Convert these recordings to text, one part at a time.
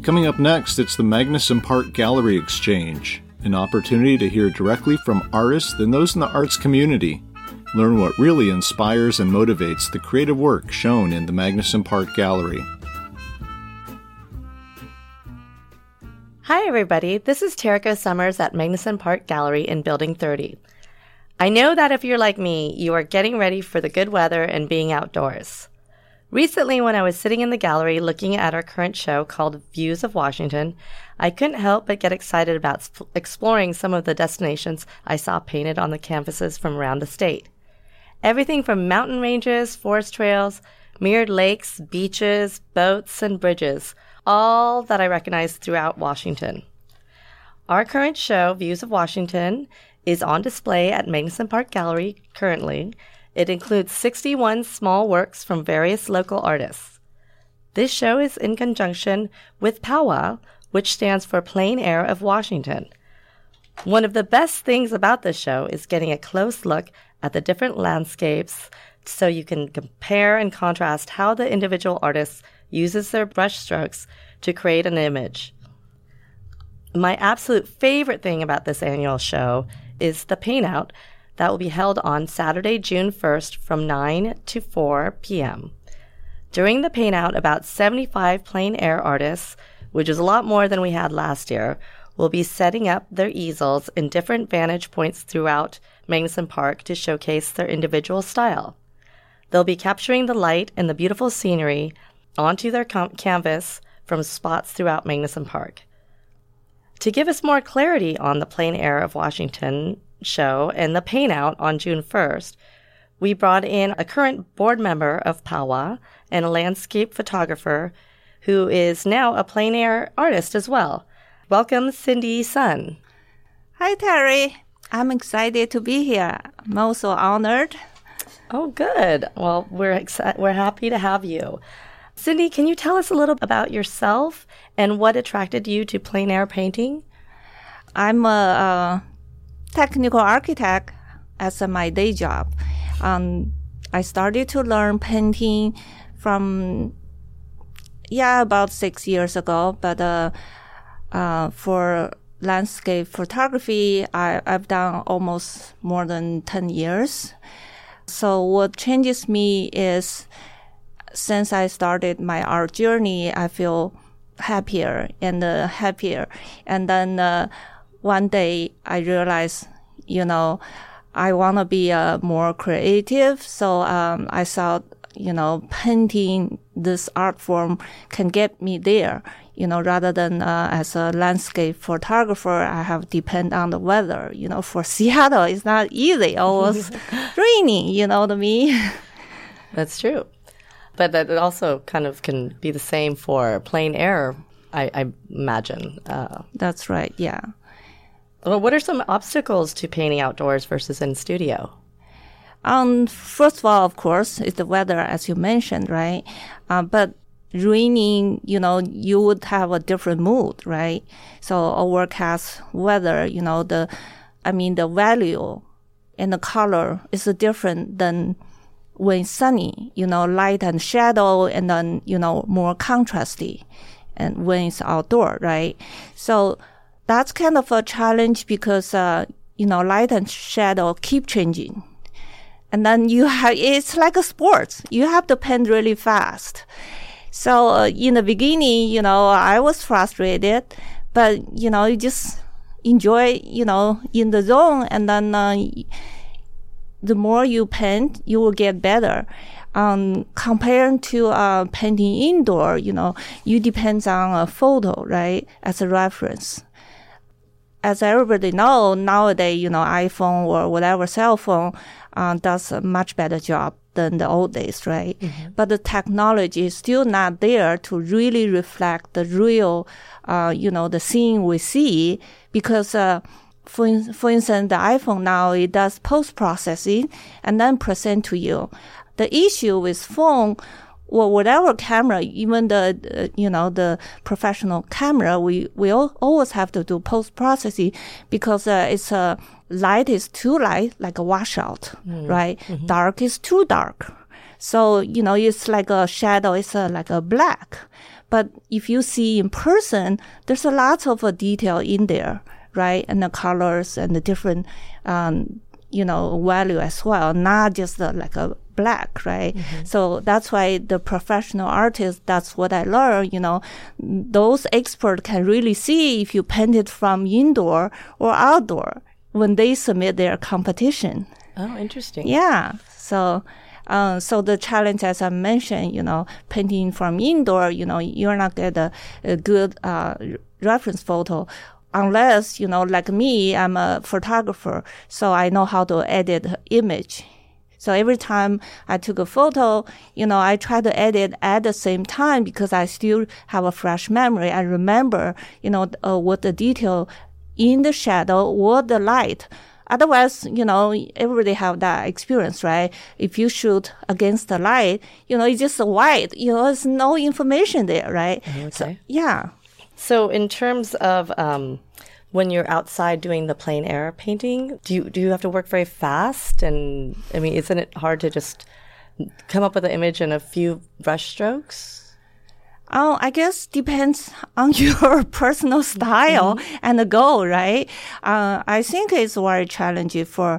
Coming up next, it's the Magnuson Park Gallery Exchange, an opportunity to hear directly from artists and those in the arts community. Learn what really inspires and motivates the creative work shown in the Magnuson Park Gallery. Hi, everybody. This is Terrico Summers at Magnuson Park Gallery in Building 30. I know that if you're like me, you are getting ready for the good weather and being outdoors. Recently, when I was sitting in the gallery looking at our current show called Views of Washington, I couldn't help but get excited about exploring some of the destinations I saw painted on the canvases from around the state. Everything from mountain ranges, forest trails, mirrored lakes, beaches, boats, and bridges, all that I recognized throughout Washington. Our current show, Views of Washington, is on display at Magnuson Park Gallery currently. It includes 61 small works from various local artists. This show is in conjunction with POWA, which stands for Plein Air of Washington. One of the best things about this show is getting a close look at the different landscapes so you can compare and contrast how the individual artists uses their brush strokes to create an image. My absolute favorite thing about this annual show is the paint out that will be held on Saturday, June 1st from 9 to 4 p.m. During the paint out, about 75 plein air artists, which is a lot more than we had last year, will be setting up their easels in different vantage points throughout Magnuson Park to showcase their individual style. They'll be capturing the light and the beautiful scenery onto their canvas from spots throughout Magnuson Park. To give us more clarity on the Plein Air of Washington show and the paint out on June 1st, we brought in a current board member of POWA and a landscape photographer who is now a plein air artist as well. Welcome, Cindy Sun. Hi, Terry. I'm excited to be here. I'm also honored. Oh, good. Well, we're happy to have you. Cindy, can you tell us a little about yourself and what attracted you to plein air painting? I'm a technical architect as my day job. I started to learn painting from, about 6 years ago, but for landscape photography, I've done almost more than 10 years. So what changes me is since I started my art journey, I feel happier and happier. And then one day I realized, I want to be more creative. So I thought, painting this art form can get me there, rather than as a landscape photographer, I have depend on the weather. For Seattle, it's not easy. Always raining, you know what I mean? That's true. But that also kind of can be the same for plein air, I imagine. That's right, yeah. Well, what are some obstacles to painting outdoors versus in studio? First of all, of course, is the weather, as you mentioned, right? But raining, you would have a different mood, right? So overcast weather, the value and the color is different than when it's sunny, light and shadow, and then, more contrasty, and when it's outdoor, right? So that's kind of a challenge because, light and shadow keep changing. And then it's like a sport. You have to paint really fast. So in the beginning, I was frustrated, but, you just enjoy, in the zone, and then the more you paint, you will get better. Compared to painting indoor, you depends on a photo, right, as a reference. As everybody know, nowadays, iPhone or whatever cell phone does a much better job than the old days, right? Mm-hmm. But the technology is still not there to really reflect the real, the scene we see, because for instance, the iPhone now, it does post-processing and then present to you. The issue with phone or whatever camera, even the professional camera, we always have to do post-processing because it's light is too light, like a washout, right? Mm-hmm. Dark is too dark. So, it's like a shadow, it's like a black. But if you see in person, there's a lot of detail in there, right? And the colors and the different, value as well, not just like a black, right? Mm-hmm. So that's why the professional artists, that's what I learned, those experts can really see if you paint it from indoor or outdoor when they submit their competition. Oh, interesting. Yeah. So the challenge, as I mentioned, painting from indoor, you're not get a good reference photo unless, like me, I'm a photographer, so I know how to edit image. So every time I took a photo, I try to edit at the same time because I still have a fresh memory. I remember, what the detail in the shadow or the light. Otherwise, everybody have that experience, right? If you shoot against the light, it's just white, there's no information there, right? Okay. So, yeah. So in terms of when you're outside doing the plein air painting, do you have to work very fast? And I mean, isn't it hard to just come up with an image in a few brush strokes? Oh, I guess depends on your personal style and the goal, right? I think it's very challenging for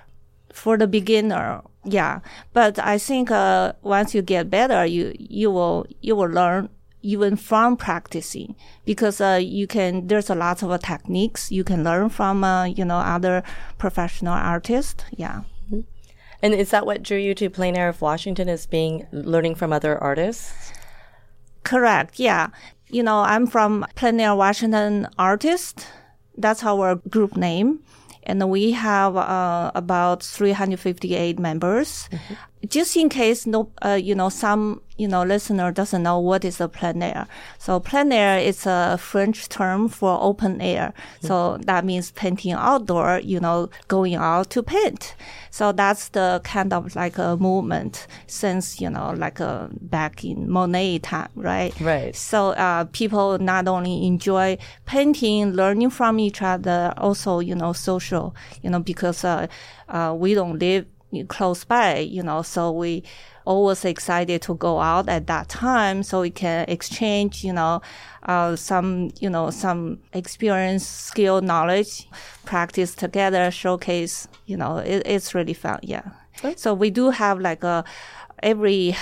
the beginner. Yeah. But I think, once you get better, you will learn even from practicing because, there's a lot of techniques you can learn from, other professional artists. Yeah. Mm-hmm. And is that what drew you to Plein Air of Washington, is learning from other artists? Correct. Yeah. I'm from Plein Air Washington Artists. That's our group name. And we have about 358 members. Mm-hmm. Just in case some listener doesn't know what is a plein air. So plein air is a French term for open air. Mm-hmm. So that means painting outdoor, going out to paint. So that's the kind of like a movement since, back in Monet time, right? Right. So people not only enjoy painting, learning from each other, also, social, because we don't live close by, so we always excited to go out at that time so we can exchange, some experience, skill, knowledge, practice together, showcase, it's really fun. Yeah. Okay. So we do have like every,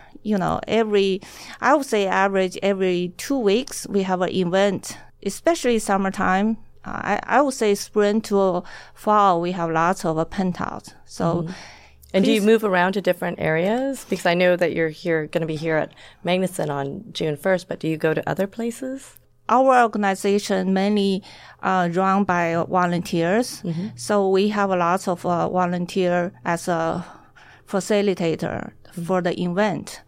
I would say average every 2 weeks, we have an event, especially summertime. I would say spring to fall, we have lots of paint outs. So, And do you move around to different areas? Because I know that you're going to be here at Magnuson on June 1st, but do you go to other places? Our organization mainly run by volunteers. Mm-hmm. So we have lots of volunteer as a facilitator for the event.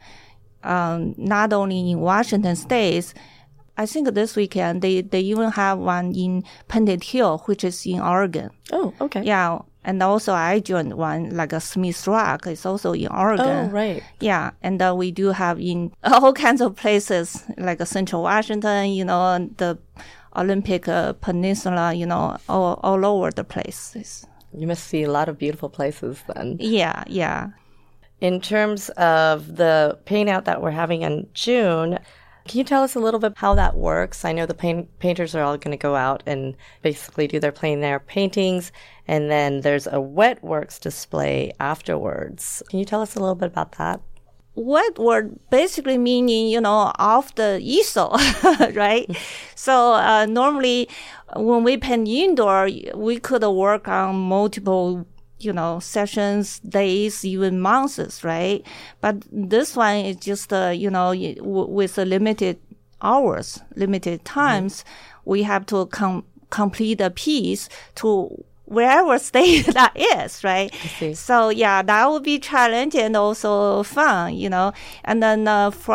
Not only in Washington State, I think this weekend they even have one in Painted Hill, which is in Oregon. Oh, okay. Yeah, and also I joined one like a Smith Rock. It's also in Oregon. Oh, right. Yeah, and we do have in all kinds of places like Central Washington, the Olympic Peninsula, all over the places. You must see a lot of beautiful places then. Yeah, yeah. In terms of the paint out that we're having in June, can you tell us a little bit how that works? I know the painters are all going to go out and basically do their plein air paintings, and then there's a wet works display afterwards. Can you tell us a little bit about that? Wet work basically meaning, off the easel, right? So normally when we paint indoor, we could work on multiple sessions, days, even months, right? But this one is just, with a limited hours, limited times, we have to complete a piece to wherever state that is, right? So yeah, that would be challenge and also fun, And then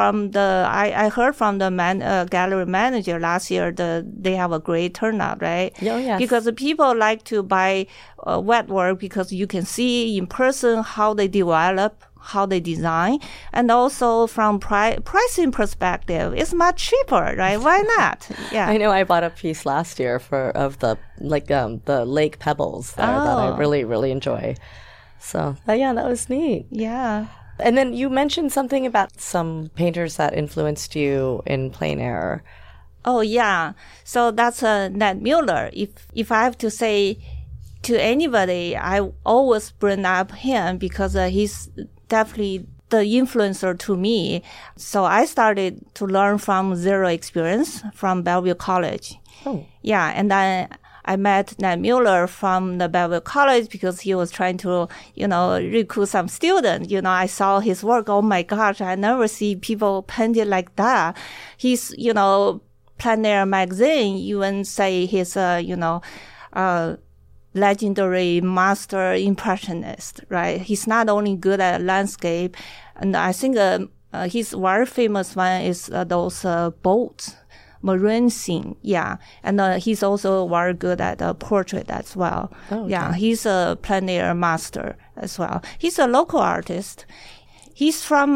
I heard from the gallery manager last year they have a great turnout, right? Oh, yes. Because the people like to buy wet work because you can see in person how they develop, how they design, and also from pricing perspective, it's much cheaper, right? Why not? Yeah, I know. I bought a piece last year of the lake pebbles there that I really, really enjoy. So yeah, that was neat. Yeah. And then you mentioned something about some painters that influenced you in plein air. Oh, yeah. So that's Ned Mueller. If I have to say to anybody, I always bring up him because he's definitely the influencer to me. So I started to learn from Zero Experience from Bellevue College. Oh. Yeah, and then I met Ned Mueller from the Bellevue College because he was trying to, recruit some students. I saw his work. Oh my gosh, I never see people painted like that. He's, Plein Air magazine even say he's legendary master impressionist, right? He's not only good at landscape, and I think his very famous one is those boats, marine scene, yeah. And he's also very good at portrait as well. Oh, okay. Yeah, he's a plein air master as well. He's a local artist. He's from,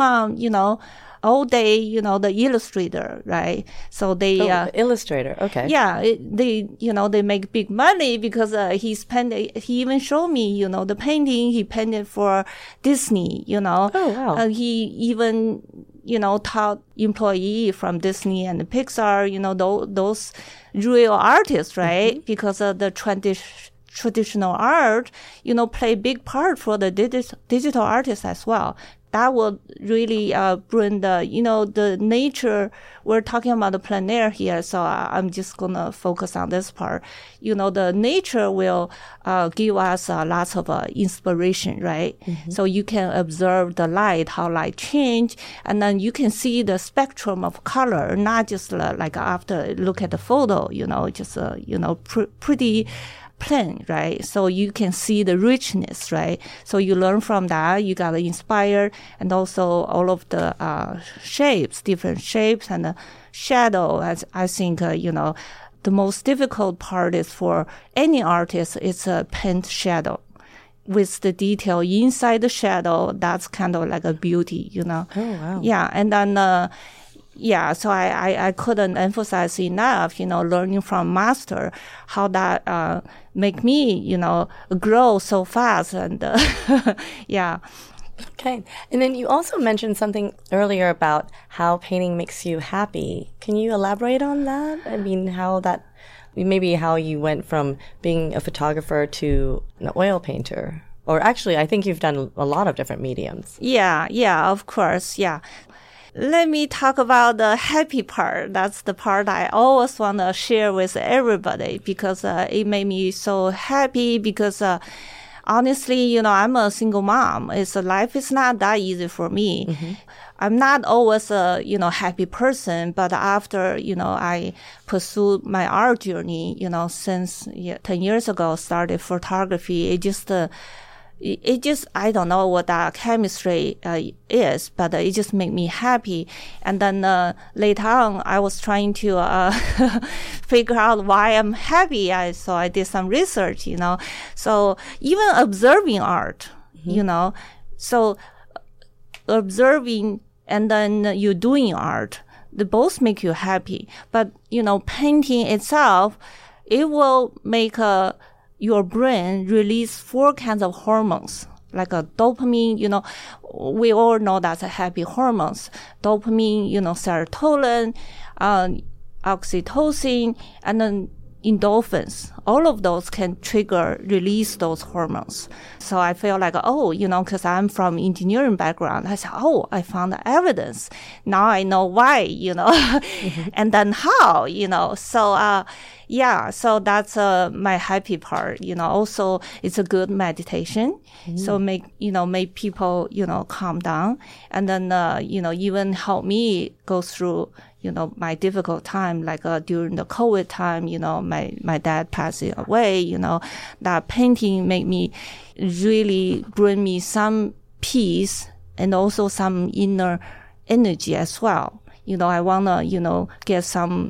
all day, the illustrator, right? So they, illustrator. Okay. Yeah, they make big money because, he even showed me, the painting he painted for Disney, Oh, wow. He even, taught employee from Disney and Pixar, those real artists, right? Mm-hmm. Because of the traditional art, play big part for the digital artists as well. That will really bring the nature. We're talking about the plein air here, so I'm just gonna focus on this part. The nature will give us lots of inspiration, right? Mm-hmm. So you can observe the light, how light change, and then you can see the spectrum of color, not just like after look at the photo, just pretty plain, right? So you can see the richness, right? So you learn from that, you got inspired, and also all of the shapes, different shapes and the shadow. As I think, the most difficult part is for any artist is a paint shadow. With the detail inside the shadow, that's kind of like a beauty, Oh, wow. Yeah, and then yeah, so I couldn't emphasize enough, learning from master, how that make me, grow so fast. And yeah. Okay. And then you also mentioned something earlier about how painting makes you happy. Can you elaborate on that? I mean, maybe how you went from being a photographer to an oil painter. Or actually, I think you've done a lot of different mediums. Yeah, of course, yeah. Let me talk about the happy part. That's the part I always want to share with everybody because it made me so happy because honestly, I'm a single mom. Life is not that easy for me. Mm-hmm. I'm not always a, happy person, but after, I pursued my art journey, since 10 years ago, started photography, it just, I don't know what that chemistry is, but it just made me happy. And then later on, I was trying to figure out why I'm happy. So I did some research, So even observing art, mm-hmm. So observing and then you doing art, they both make you happy. But, painting itself, it will make your brain release 4 kinds of hormones, like a dopamine, we all know that's a happy hormones. Dopamine, serotonin, oxytocin, and then endorphins. All of those can release those hormones. So I feel like, because I'm from engineering background, I said, I found the evidence. Now I know why, mm-hmm. and then how, So, so that's my happy part. Also it's a good meditation. Mm-hmm. So make people, calm down. And then, even help me go through, my difficult time, like during the COVID time, my dad passing away, that painting made me really bring me some peace and also some inner energy as well. I want to, get some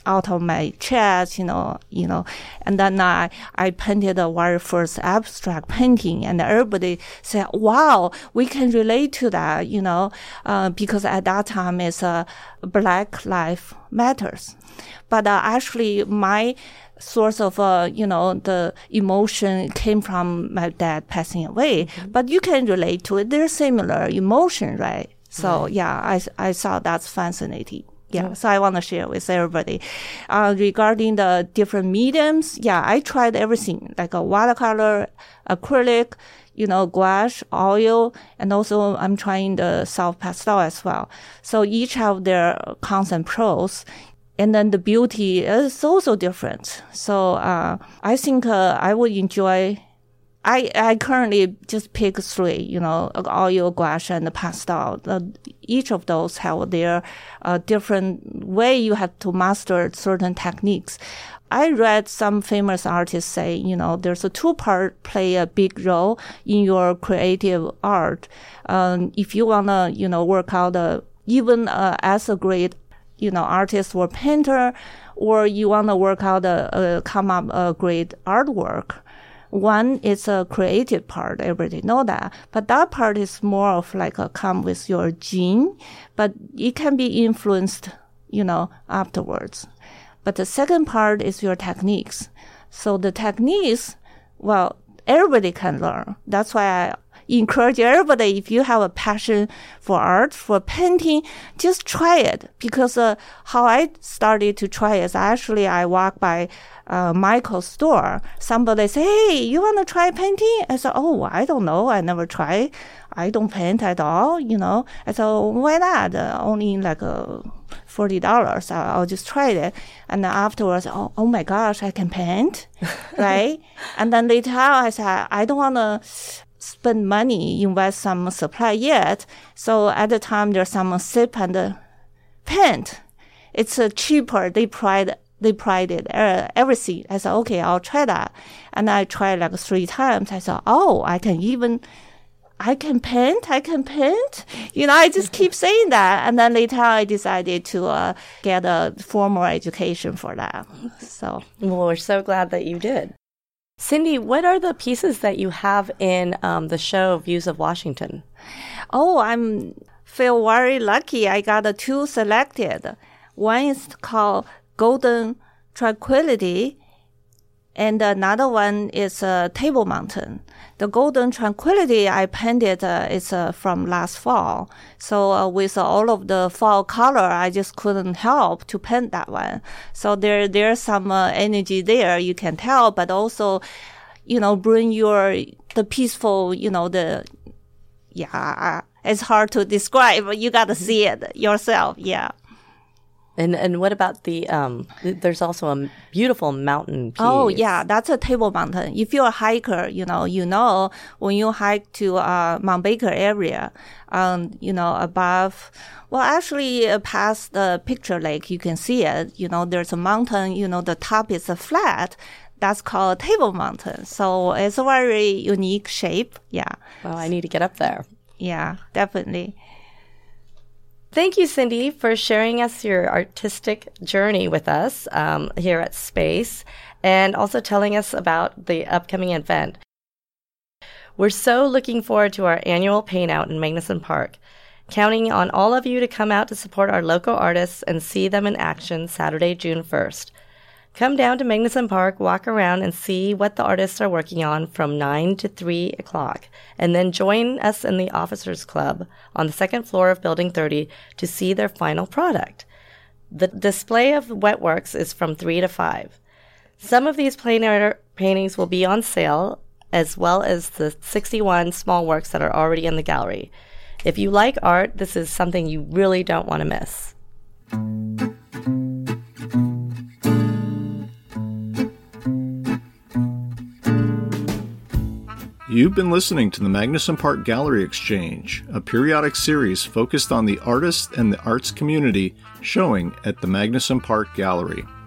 out of my chest, and then I painted the very first abstract painting, and everybody said, wow, we can relate to that, because at that time it's Black Lives Matters. But actually my source of, the emotion came from my dad passing away. Mm-hmm. But you can relate to it. They're similar emotion, right? So, I thought that's fascinating. Yeah, so I want to share with everybody. Regarding the different mediums, I tried everything, like a watercolor, acrylic, gouache, oil, and also I'm trying the soft pastel as well. So each have their cons and pros. And then the beauty is also different. So I think I would enjoy. I currently just pick 3, oil, gouache, and the pastel. Each of those have their different way you have to master certain techniques. I read some famous artists say, there's a 2-part play a big role in your creative art. If you wanna, work out even as a great artist or painter, or you want to work out come up a great artwork. One is a creative part. Everybody know that. But that part is more of like a come with your gene, but it can be influenced, afterwards. But the second part is your techniques. So the techniques, well, everybody can learn. That's why I encourage everybody, if you have a passion for art, for painting, just try it. Because how I started to try is actually I walk by Michael's store. Somebody say, hey, you want to try painting? I said, oh, I don't know. I never tried. I don't paint at all, I said, why not? Only like $40. I'll just try it. And then afterwards, oh my gosh, I can paint, right? And then later I said, I don't want to spend money, invest some supply yet. So at the time, there's some sip and paint. It's cheaper. They pride it, everything. I said, okay, I'll try that. And I tried like 3 times. I said, oh, I can paint. I just keep saying that. And then later I decided to get a formal education for that. So, well, we're so glad that you did. Cindy, what are the pieces that you have in the show Views of Washington? Oh, feel very lucky. I got 2 selected. One is called Golden Tranquility, and another one is Table Mountain. The Golden Tranquility I painted is from last fall. So with all of the fall color, I just couldn't help to paint that one. So there's some energy there, you can tell, but also, bring the peaceful, it's hard to describe, but you got to see it yourself. Yeah. And what about there's also a beautiful mountain piece. Oh, yeah, that's a Table Mountain. If you're a hiker, when you hike to Mount Baker area, above, well, actually past the Picture Lake, you can see it. There's a mountain, the top is flat. That's called Table Mountain. So it's a very unique shape. Yeah. Well, I need to get up there. Yeah, definitely. Thank you, Cindy, for sharing us your artistic journey with us here at Space, and also telling us about the upcoming event. We're so looking forward to our annual paint out in Magnuson Park, counting on all of you to come out to support our local artists and see them in action Saturday, June 1st. Come down to Magnuson Park, walk around, and see what the artists are working on from 9 to 3 o'clock. And then join us in the Officers Club on the 2nd floor of Building 30 to see their final product. The display of Wetworks is from 3 to 5. Some of these plein air paintings will be on sale, as well as the 61 small works that are already in the gallery. If you like art, this is something you really don't want to miss. You've been listening to the Magnuson Park Gallery Exchange, a periodic series focused on the artists and the arts community showing at the Magnuson Park Gallery.